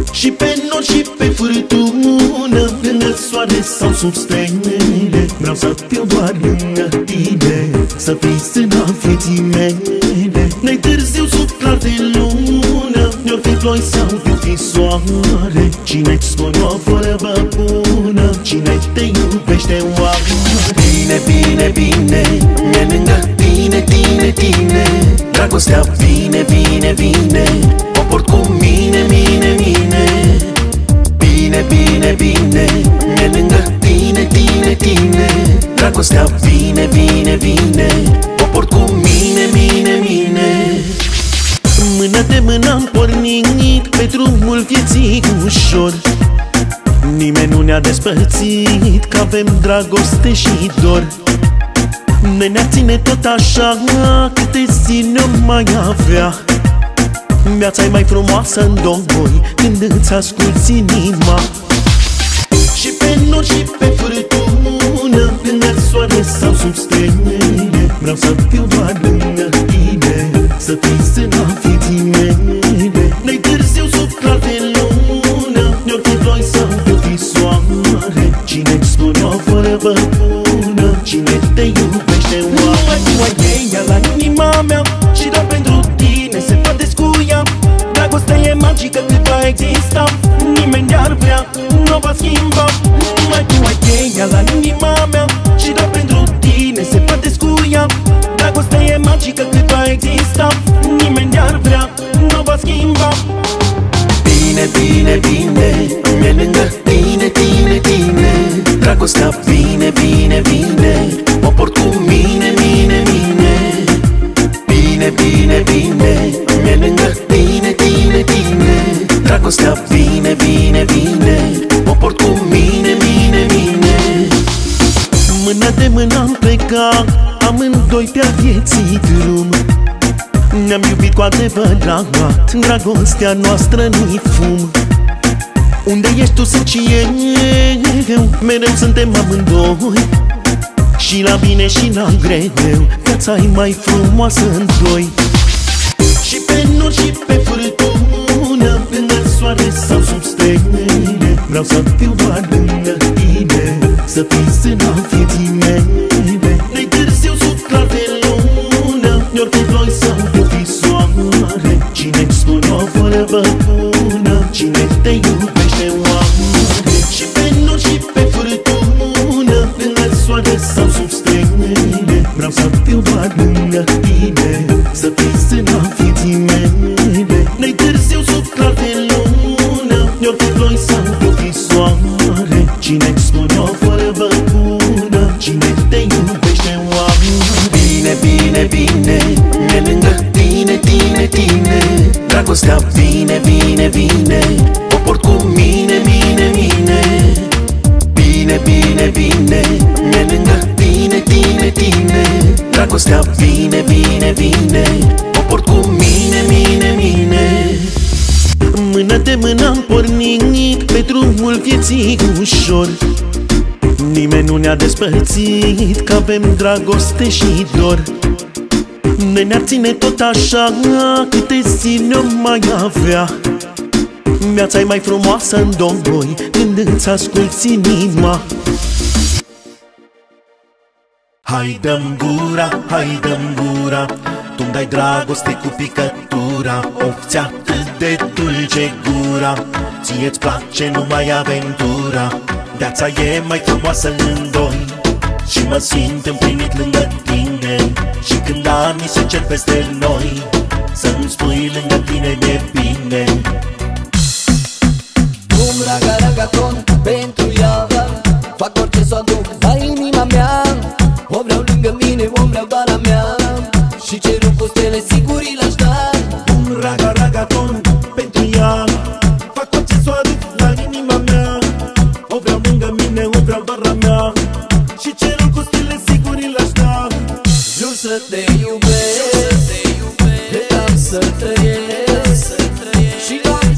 Și pe nor și pe furtună, lângă soare sau sub stele, vreau să fiu doar lângă tine, să fii sâna vieții mele. N-ai târziu sub clar de lună, ne-or fi ploi sau ne-or fi soare. Cine-ți spune o vorbă bună? Cine te iubește oare? Bine, bine, bine, e lângă tine, tine, tine. Dragostea vine, vine, vine, o port cu mine, mine, mine. Bine, bine, bine, e lângă tine, tine, tine. Dragostea vine, vine, vine, o port cu mine, mine, mine. Mână de mână am pornit pe drumul vieții ușor. Nimeni nu ne-a despărțit, că avem dragoste și dor. Ne-ar ține tot așa, câte zile o mai avea. Viața e mai frumoasă în doi când îți asculți inima. Și pe nor și pe furtună, lângă soare sau sub stele, vreau să fiu doar lângă tine, să fii sâna vieții mele. N-ai târziu sub clar de lună, ne-or fi ploi sau ne-or fi soare. Cine-ți spune o vorbă bună? Cine te iubește oare? Tu ai cheia la inima mea și doar pentru tine se poate scuia. Dragostea e magică cât va exista, nimeni ne-ar vrea, nu va schimba. Numai tu ai cheia la inima mea și doar pentru tine se poate scuia. Dragostea e magică cât va exista, nimeni ne-ar vrea, nu va schimba. Bine, bine, bine, e lângă tine, tine, tine. Dragostea vine, vine, vine, o port cu mine, mine, mine. Bine, bine, bine, e lângă tine, tine, tine. Dragostea vine, vine, vine, o port cu mine, mine, mine. Mână de mână am plecat, amândoi pe-a vieții drum. Ne-am iubit cu adevărat, dragostea noastră nu-i fum. Unde ești tu sunt și eu, mereu suntem amândoi. Și la bine și la greu, viața e mai frumoasă în doi. Și pe nor și pe furtună, lângă soare sau sub stele, vreau să fiu doar lângă tine, să fii sâna vieții mele. N-ai târziu sub clar de lună, ne-or fi ploi sau ne-or fi soare. Cine-ți spune o vorbă bună? Cine te iubește oare? Și pe nor și pe furtună, lângă soare sau sub stele, vreau să fiu doar lângă tine, să fii sâna vieții mele. N-ai târziu sub clar de lună, ne-or fi ploi sau ne-or fi soare. Cine-ți spune o vorbă bună? Cine te iubește oare? Bine, bine, bine, e lângă tine, tine, tine. Dragostea vine, vine, vine, o port cu mine, mine, mine. Bine, bine, bine, e lângă tine, tine, tine. Dragostea vine, vine, vine, o port cu mine, mine, mine. Mână de mână am pornit pe drumul vieții ușor. Nimeni nu ne-a despărțit, că avem dragoste și dor. Ne-ar ține tot așa, câte zile o mai avea. Viața e mai frumoasă în doi când îți asculți inima. Hai dă-mi gura, hai dă-mi gura, tu-mi dai dragoste cu picătura. Of, ți-atât de dulce gura, ție-ți place numai aventura. Viața e mai frumoasă în doi și mă simt împlinit lângă tine. Și când anii se cer peste noi, să-mi spui lângă tine mi-e bine. Un raga-ragaton pentru ea, fac orice s-o aduc la inima mea. O vreau lângă mine, o vreau doar a mea, și cerul cu stele sigur i-l-aș da. Un raga-ragaton pentru ea, fac orice s-o aduc la inima mea. O vreau lângă mine, o vreau doar a mea, și cerul cu stele sigur i-l-aș da. Jur să te iubesc, te am să trăiesc, și doar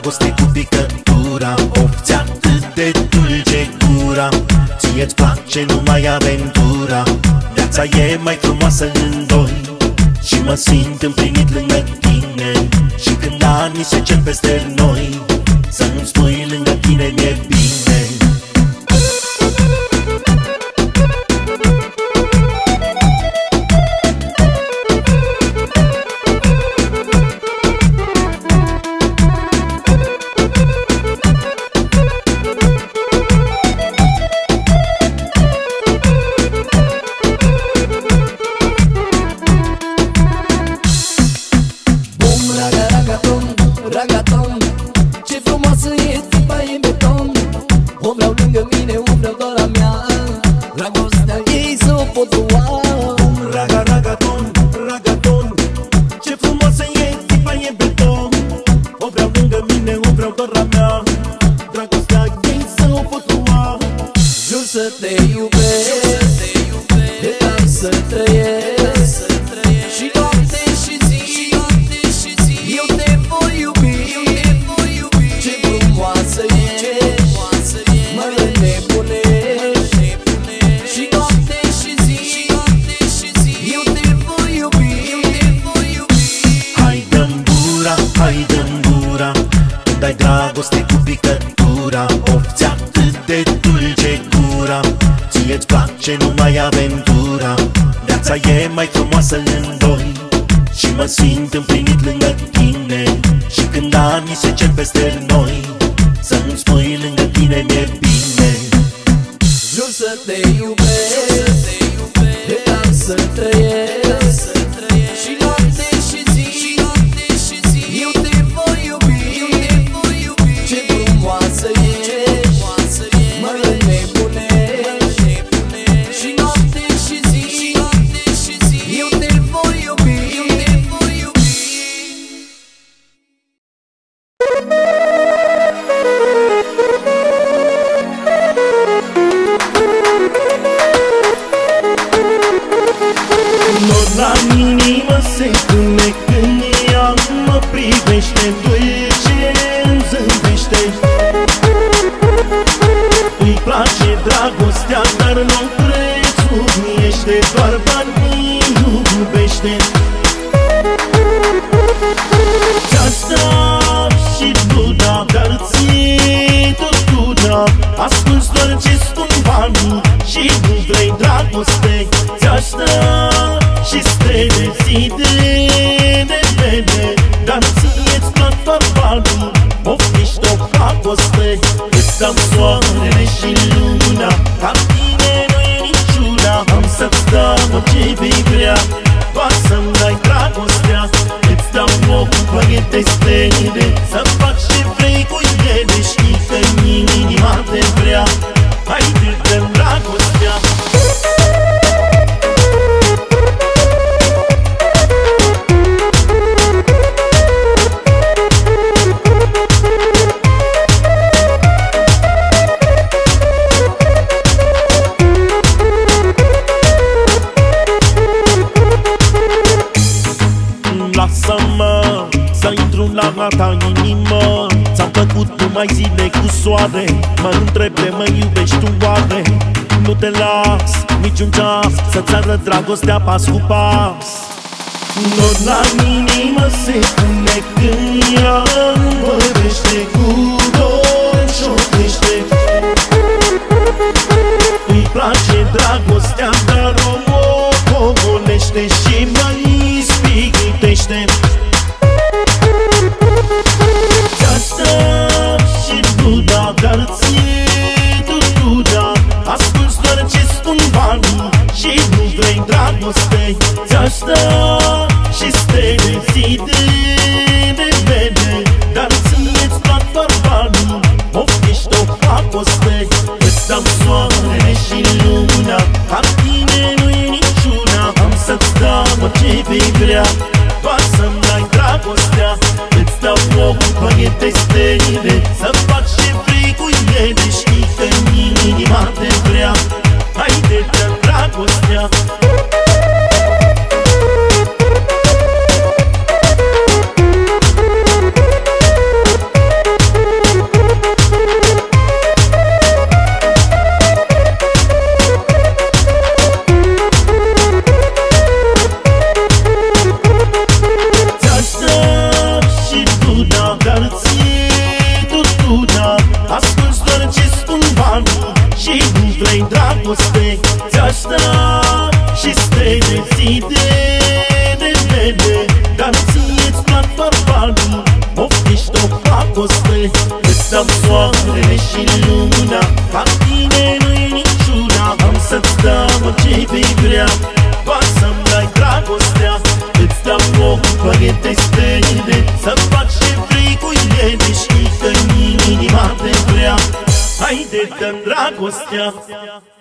dragoste cu picătura. Ofți atât de dulce gura, ție-ți place numai aventura. Viața e mai frumoasă în doi și mă simt împlinit lângă tine. Și când anii se cer peste noi, să-mi spui lângă tine mi-e bine. Mă întreb de mă iubești tu oare? Nu te las niciun ceas să-ți arăt dragostea pas cu pas. Nod la inimă se pune când ea vorbește cu dor șoptește. Îi place dragostea, dar o omolește și mă ispitește. Dar ție tu da, asculți doar ce spun banii și nu vrei dragoste. Ți-aș da și stele zi de vede, dar ție-ți plac doar banii, oftiști o pacoste. Îți dau soarele și luna, ca tine nu e niciuna. Am să-ți dau orice vei vrea, doar să-mi dai dragostea. Îți dau o cumpănie de stele, să faci ce vrei cu ele. Știi că inima te vrea, haide dă dragostea. dragoste ți-aș da și stele zi de mele. Dar ție-ți plac bărbalii, poftești o pacoste. Îți dau soarele și lumina, ca tine nu-i niciuna. Am să-ți dau ce vei vrea, doar să-mi dai dragostea. Îți dau o păie de stele, să faci ce vrei cu ele. Știi că inima te vrea, haide dă-mi dragostea.